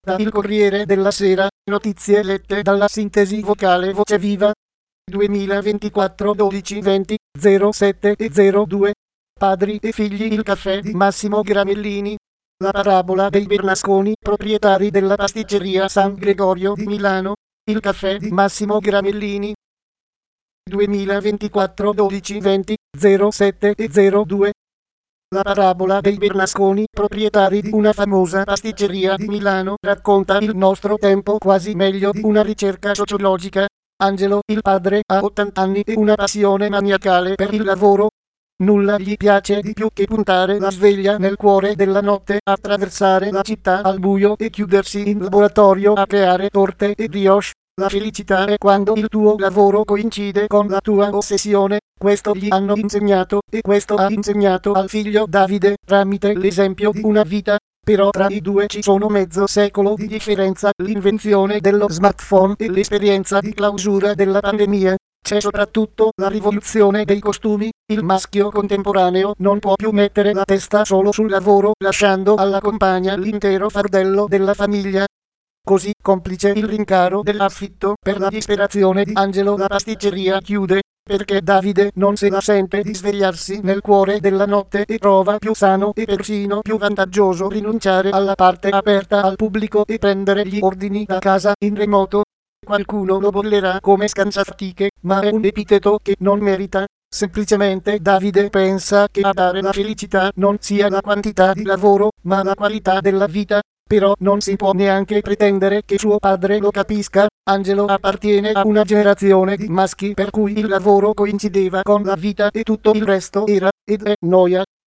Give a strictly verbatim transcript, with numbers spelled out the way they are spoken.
Da Il Corriere della Sera, notizie lette dalla sintesi vocale Voce Viva. duemilaventiquattro dodici venti zero sette e zero due. Padri e figli, il caffè di Massimo Gramellini. La parabola dei Bernasconi, proprietari della pasticceria San Gregorio di Milano. Il caffè di Massimo Gramellini. duemilaventiquattro dodici venti zero sette e zero due. La parabola dei Bernasconi, proprietari di una famosa pasticceria di Milano, racconta il nostro tempo quasi meglio di una ricerca sociologica. Angelo, il padre, ha ottanta anni e una passione maniacale per il lavoro. Nulla gli piace di più che puntare la sveglia nel cuore della notte, attraversare la città al buio e chiudersi in laboratorio a creare torte e brioche. La felicità è quando il tuo lavoro coincide con la tua ossessione. Questo gli hanno insegnato, e questo ha insegnato al figlio Davide, tramite l'esempio di una vita. Però tra i due ci sono mezzo secolo di differenza, l'invenzione dello smartphone e l'esperienza di clausura della pandemia. C'è soprattutto la rivoluzione dei costumi. Il maschio contemporaneo non può più mettere la testa solo sul lavoro, lasciando alla compagna l'intero fardello della famiglia. Così, complice il rincaro dell'affitto, per la disperazione di Angelo la pasticceria chiude, perché Davide non se la sente di svegliarsi nel cuore della notte e trova più sano e persino più vantaggioso rinunciare alla parte aperta al pubblico e prendere gli ordini da casa in remoto. Qualcuno lo bollerà come scansafatiche, ma è un epiteto che non merita. Semplicemente Davide pensa che a dare la felicità non sia la quantità di lavoro, ma la qualità della vita. Però non si può neanche pretendere che suo padre lo capisca. Angelo appartiene a una generazione di maschi per cui il lavoro coincideva con la vita e tutto il resto era, ed è, noia.